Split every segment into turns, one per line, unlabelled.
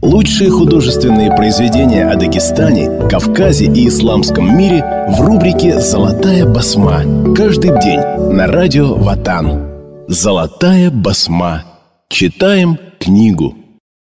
Лучшие художественные произведения о Дагестане, Кавказе и исламском мире в рубрике «Золотая басма». Каждый день на радио Ватан. «Золотая басма». Читаем книгу.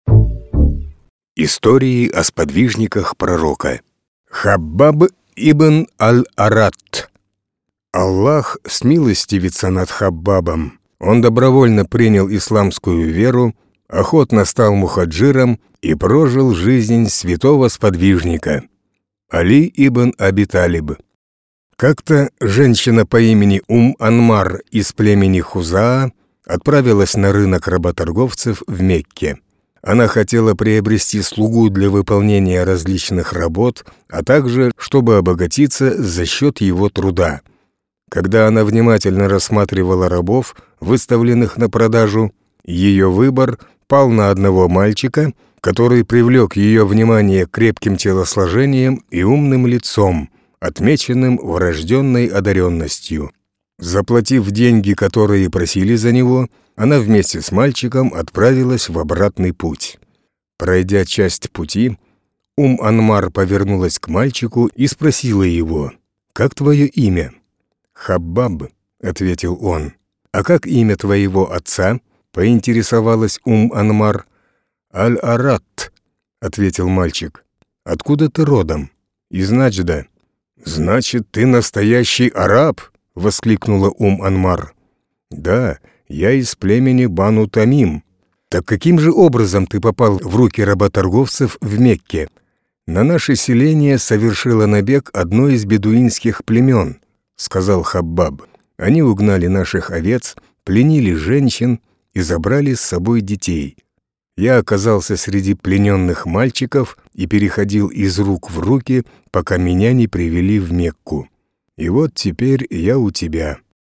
Истории о сподвижниках пророка. Хаббаб ибн аль-Арат. Аллах смилостивится над Хаббабом. Он добровольно принял исламскую веру, охотно стал мухаджиром и прожил жизнь святого сподвижника. Али ибн Аби Талиб. Как-то женщина по имени Анмар из племени Хузаа отправилась на рынок работорговцев в Мекке. Она хотела приобрести слугу для выполнения различных работ, а также, чтобы обогатиться за счет его труда. Когда она внимательно рассматривала рабов, выставленных на продажу, ее выбор пал на одного мальчика, который привлек ее внимание крепким телосложением и умным лицом, отмеченным врожденной одаренностью. Заплатив деньги, которые просили за него, она вместе с мальчиком отправилась в обратный путь. Пройдя часть пути, Анмар повернулась к мальчику и спросила его: «Как твое имя?» «Хаббаб», — ответил он. «А как имя твоего отца?» — поинтересовалась Анмар. «Аль-Арат», — ответил мальчик. «Откуда ты родом?» «Из Наджда». «Значит, ты настоящий араб?» — воскликнула Анмар. «Да, я из племени Бану Тамим». «Так каким же образом ты попал в руки работорговцев в Мекке?» «На наше селение совершило набег одно из бедуинских племен», — сказал Хаббаб. «Они угнали наших овец, пленили женщин и забрали с собой детей. Я оказался среди плененных мальчиков и переходил из рук в руки, пока меня не привели в Мекку. И вот теперь я у тебя».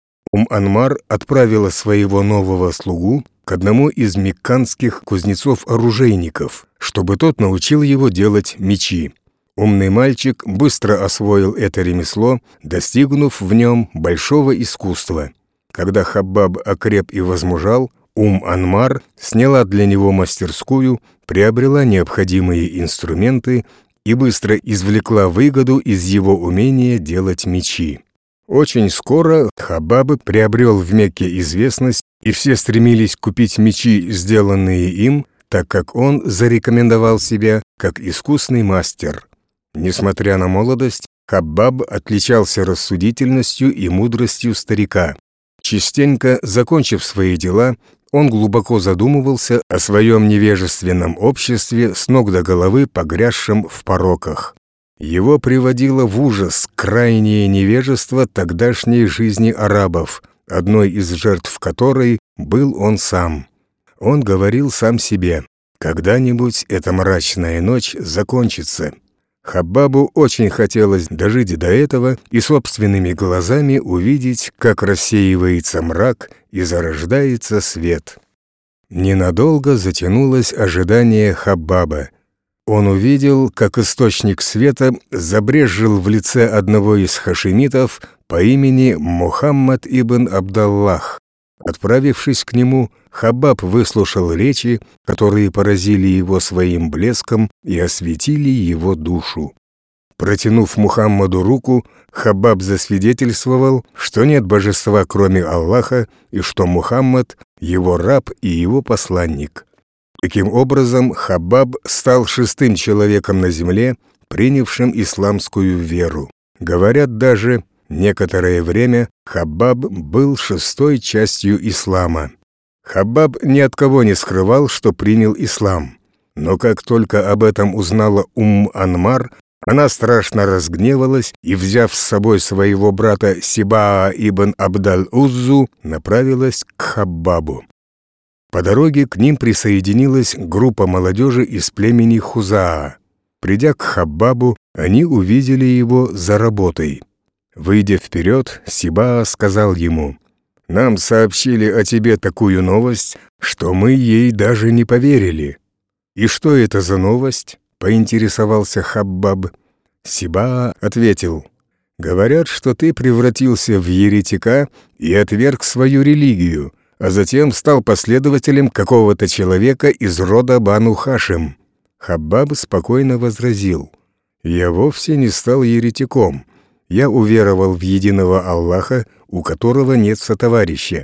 Анмар отправила своего нового слугу к одному из мекканских кузнецов-оружейников, чтобы тот научил его делать мечи. Умный мальчик быстро освоил это ремесло, достигнув в нем большого искусства. Когда Хаббаб окреп и возмужал, Анмар сняла для него мастерскую, приобрела необходимые инструменты и быстро извлекла выгоду из его умения делать мечи. Очень скоро Хаббаб приобрел в Мекке известность, и все стремились купить мечи, сделанные им, так как он зарекомендовал себя как искусный мастер. Несмотря на молодость, Хаббаб отличался рассудительностью и мудростью старика. Частенько, закончив свои дела, он глубоко задумывался о своем невежественном обществе, с ног до головы погрязшем в пороках. Его приводило в ужас крайнее невежество тогдашней жизни арабов, одной из жертв которой был он сам. Он говорил сам себе: «Когда-нибудь эта мрачная ночь закончится». Хаббабу очень хотелось дожить до этого и собственными глазами увидеть, как рассеивается мрак и зарождается свет. Ненадолго затянулось ожидание Хаббаба. Он увидел, как источник света забрезжил в лице одного из хашимитов по имени Мухаммад ибн Абдаллах. Отправившись к нему, Хаббаб выслушал речи, которые поразили его своим блеском и осветили его душу. Протянув Мухаммаду руку, Хаббаб засвидетельствовал, что нет божества, кроме Аллаха, и что Мухаммад — его раб и его посланник. Таким образом, Хаббаб стал шестым человеком на земле, принявшим исламскую веру. Говорят даже, некоторое время Хаббаб был шестой частью ислама. Хаббаб ни от кого не скрывал, что принял ислам. Но как только об этом узнала Анмар, она страшно разгневалась и, взяв с собой своего брата Сибаа ибн Абдаль-Уззу, направилась к Хаббабу. По дороге к ним присоединилась группа молодежи из племени Хузаа. Придя к Хаббабу, они увидели его за работой. Выйдя вперед, Сибаа сказал ему: «Нам сообщили о тебе такую новость, что мы ей даже не поверили». «И что это за новость?» — поинтересовался Хаббаб. Сибаа ответил: «Говорят, что ты превратился в еретика и отверг свою религию, а затем стал последователем какого-то человека из рода Бану Хашим». Хаббаб спокойно возразил: «Я вовсе не стал еретиком. Я уверовал в единого Аллаха, у которого нет сотоварища.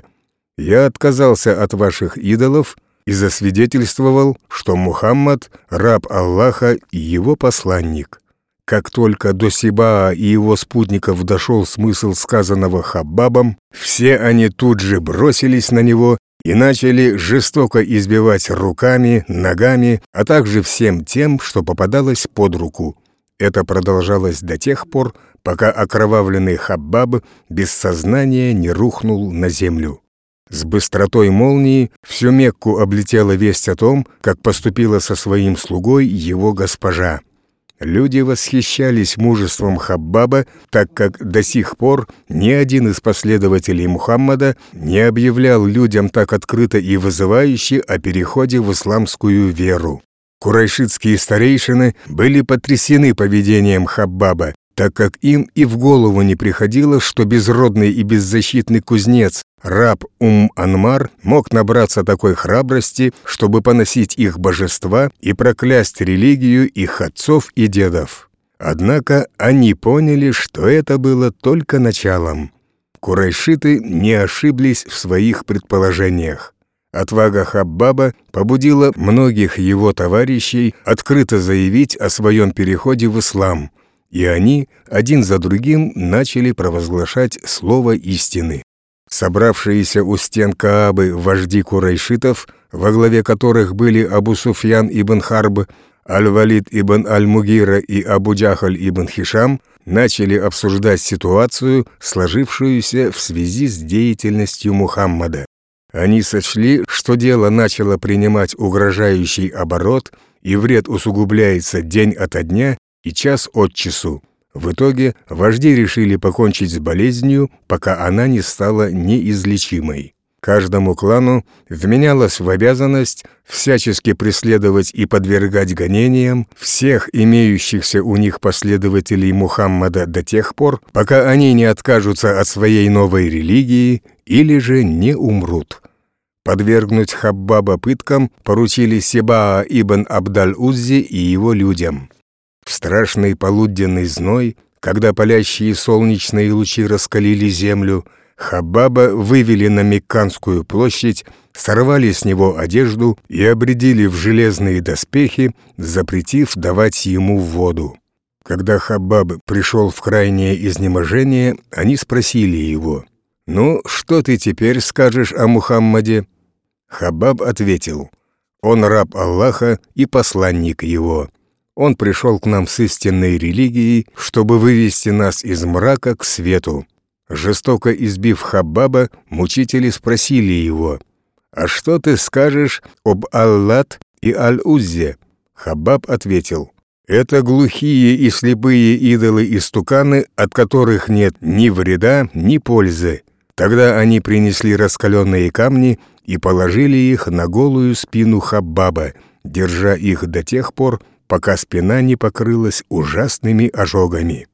Я отказался от ваших идолов и засвидетельствовал, что Мухаммад — раб Аллаха и его посланник». Как только до Сибаа и его спутников дошел смысл сказанного Хаббабом, все они тут же бросились на него и начали жестоко избивать руками, ногами, а также всем тем, что попадалось под руку. Это продолжалось до тех пор, пока окровавленный Хаббаб без сознания не рухнул на землю. С быстротой молнии всю Мекку облетела весть о том, как поступила со своим слугой его госпожа. Люди восхищались мужеством Хаббаба, так как до сих пор ни один из последователей Мухаммада не объявлял людям так открыто и вызывающе о переходе в исламскую веру. Курайшитские старейшины были потрясены поведением Хаббаба, так как им и в голову не приходило, что безродный и беззащитный кузнец, раб Анмар, мог набраться такой храбрости, чтобы поносить их божества и проклясть религию их отцов и дедов. Однако они поняли, что это было только началом. Курайшиты не ошиблись в своих предположениях. Отвага Хаббаба побудила многих его товарищей открыто заявить о своем переходе в ислам, и они один за другим начали провозглашать слово истины. Собравшиеся у стен Каабы вожди курайшитов, во главе которых были Абу Суфьян ибн Харб, Аль-Валид ибн Аль-Мугира и Абу Джахаль ибн Хишам, начали обсуждать ситуацию, сложившуюся в связи с деятельностью Мухаммада. Они сочли, что дело начало принимать угрожающий оборот, и вред усугубляется день ото дня и час от часу. В итоге вожди решили покончить с болезнью, пока она не стала неизлечимой. Каждому клану вменялось в обязанность всячески преследовать и подвергать гонениям всех имеющихся у них последователей Мухаммада до тех пор, пока они не откажутся от своей новой религии или же не умрут. Подвергнуть Хаббаба пыткам поручили Сибаа ибн Абдаль-Уззи и его людям. В страшный полуденный зной, когда палящие солнечные лучи раскалили землю, Хаббаба вывели на Мекканскую площадь, сорвали с него одежду и обрядили в железные доспехи, запретив давать ему воду. Когда Хаббаб пришел в крайнее изнеможение, они спросили его: «Ну, что ты теперь скажешь о Мухаммаде?» Хаббаб ответил: «Он раб Аллаха и посланник его. Он пришел к нам с истинной религией, чтобы вывести нас из мрака к свету». Жестоко избив Хаббаба, мучители спросили его: «А что ты скажешь об Аллат и Аль-Уззе?» Хаббаб ответил: «Это глухие и слепые идолы-истуканы, от которых нет ни вреда, ни пользы». Тогда они принесли раскаленные камни и положили их на голую спину Хаббаба, держа их до тех пор, пока спина не покрылась ужасными ожогами.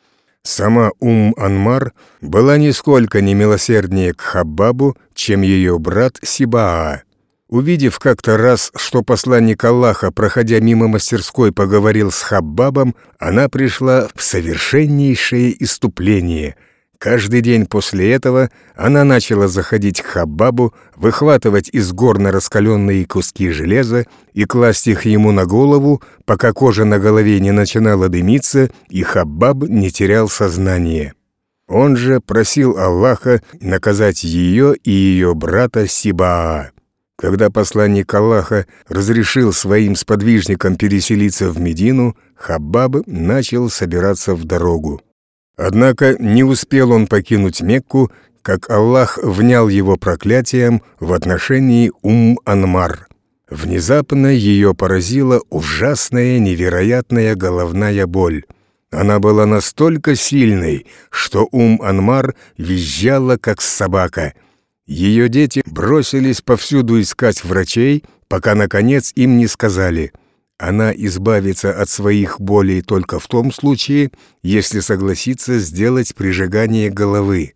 Сама Анмар была нисколько не милосерднее к Хаббабу, чем ее брат Сибаа. Увидев как-то раз, что посланник Аллаха, проходя мимо мастерской, поговорил с Хаббабом, она пришла в совершеннейшее исступление. Каждый день после этого она начала заходить к Хаббабу, выхватывать из горна раскаленные куски железа и класть их ему на голову, пока кожа на голове не начинала дымиться и Хаббаб не терял сознание. Он же просил Аллаха наказать ее и ее брата Сибаа. Когда посланник Аллаха разрешил своим сподвижникам переселиться в Медину, Хаббаб начал собираться в дорогу. Однако не успел он покинуть Мекку, как Аллах внял его проклятием в отношении Анмар. Внезапно ее поразила ужасная невероятная головная боль. Она была настолько сильной, что Анмар визжала, как собака. Ее дети бросились повсюду искать врачей, пока, наконец, им не сказали: она избавится от своих болей только в том случае, если согласится сделать прижигание головы.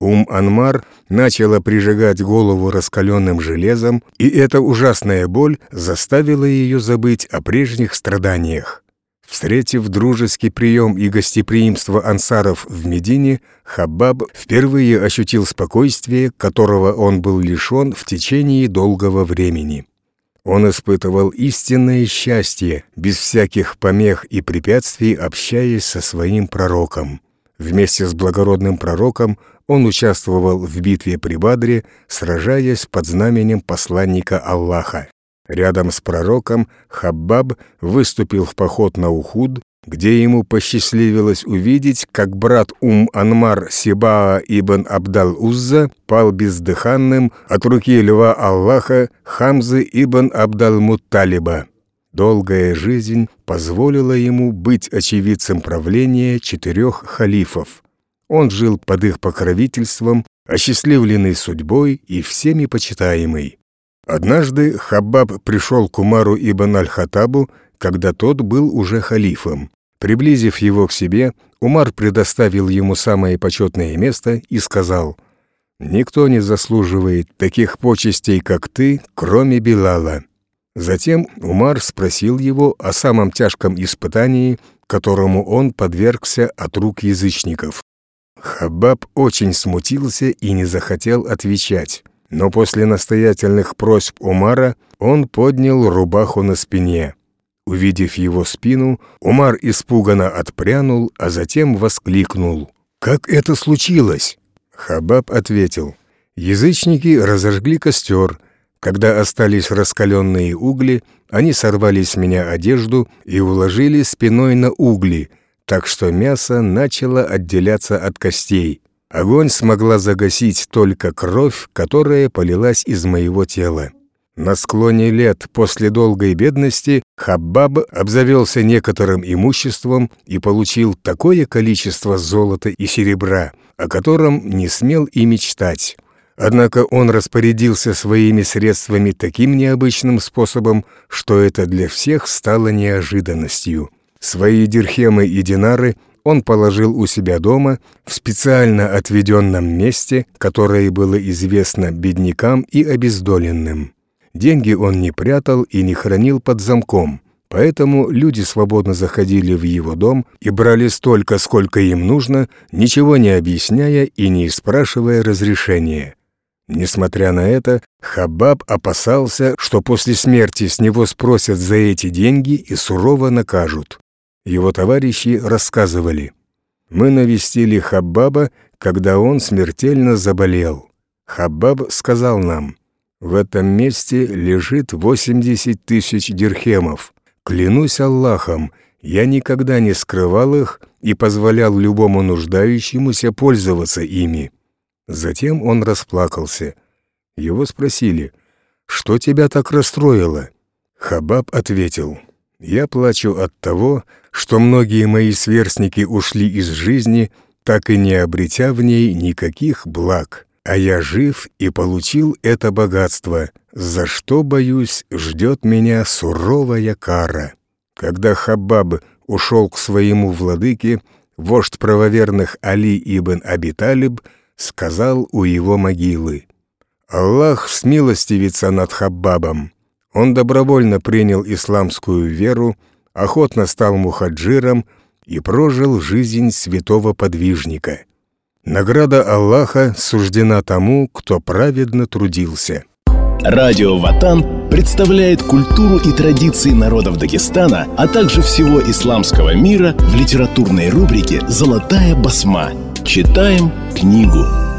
Анмар начала прижигать голову раскаленным железом, и эта ужасная боль заставила ее забыть о прежних страданиях. Встретив дружеский прием и гостеприимство ансаров в Медине, Хаббаб впервые ощутил спокойствие, которого он был лишен в течение долгого времени. Он испытывал истинное счастье, без всяких помех и препятствий, общаясь со своим пророком. Вместе с благородным пророком он участвовал в битве при Бадре, сражаясь под знаменем посланника Аллаха. Рядом с пророком Хаббаб выступил в поход на Ухуд, где ему посчастливилось увидеть, как брат Анмар Сибаа ибн Абдал-Узза пал бездыханным от руки льва Аллаха Хамзы ибн Абдал-Мутталиба. Долгая жизнь позволила ему быть очевидцем правления 4 халифов. Он жил под их покровительством, осчастливленный судьбой и всеми почитаемый. Однажды Хаббаб пришел к Умару ибн аль-Хаттабу, когда тот был уже халифом. Приблизив его к себе, Умар предоставил ему самое почетное место и сказал: «Никто не заслуживает таких почестей, как ты, кроме Билала». Затем Умар спросил его о самом тяжком испытании, которому он подвергся от рук язычников. Хаббаб очень смутился и не захотел отвечать, но после настоятельных просьб Умара он поднял рубаху на спине. Увидев его спину, Умар испуганно отпрянул, а затем воскликнул: «Как это случилось?» Хаббаб ответил: «Язычники разожгли костер. Когда остались раскаленные угли, они сорвали с меня одежду и уложили спиной на угли, так что мясо начало отделяться от костей. Огонь смогла загасить только кровь, которая полилась из моего тела». На склоне лет после долгой бедности Хаббаб обзавелся некоторым имуществом и получил такое количество золота и серебра, о котором не смел и мечтать. Однако он распорядился своими средствами таким необычным способом, что это для всех стало неожиданностью. Свои дирхемы и динары он положил у себя дома в специально отведенном месте, которое было известно беднякам и обездоленным. Деньги он не прятал и не хранил под замком, поэтому люди свободно заходили в его дом и брали столько, сколько им нужно, ничего не объясняя и не спрашивая разрешения. Несмотря на это, Хаббаб опасался, что после смерти с него спросят за эти деньги и сурово накажут. Его товарищи рассказывали: «Мы навестили Хаббаба, когда он смертельно заболел. Хаббаб сказал нам: в этом месте лежит 80 тысяч дирхемов. Клянусь Аллахом, я никогда не скрывал их и позволял любому нуждающемуся пользоваться ими». Затем он расплакался. Его спросили: «Что тебя так расстроило?» Хаббаб ответил: «Я плачу от того, что многие мои сверстники ушли из жизни, так и не обретя в ней никаких благ. А я жив и получил это богатство, за что, боюсь, ждет меня суровая кара». Когда Хаббаб ушел к своему владыке, вождь правоверных Али ибн Аби Талиб сказал у его могилы: «Аллах смилостивится над Хаббабом. Он добровольно принял исламскую веру, охотно стал мухаджиром и прожил жизнь святого подвижника. Награда Аллаха суждена тому, кто праведно трудился».
Радио Ватан представляет культуру и традиции народов Дагестана, а также всего исламского мира в литературной рубрике «Золотая басма». Читаем книгу.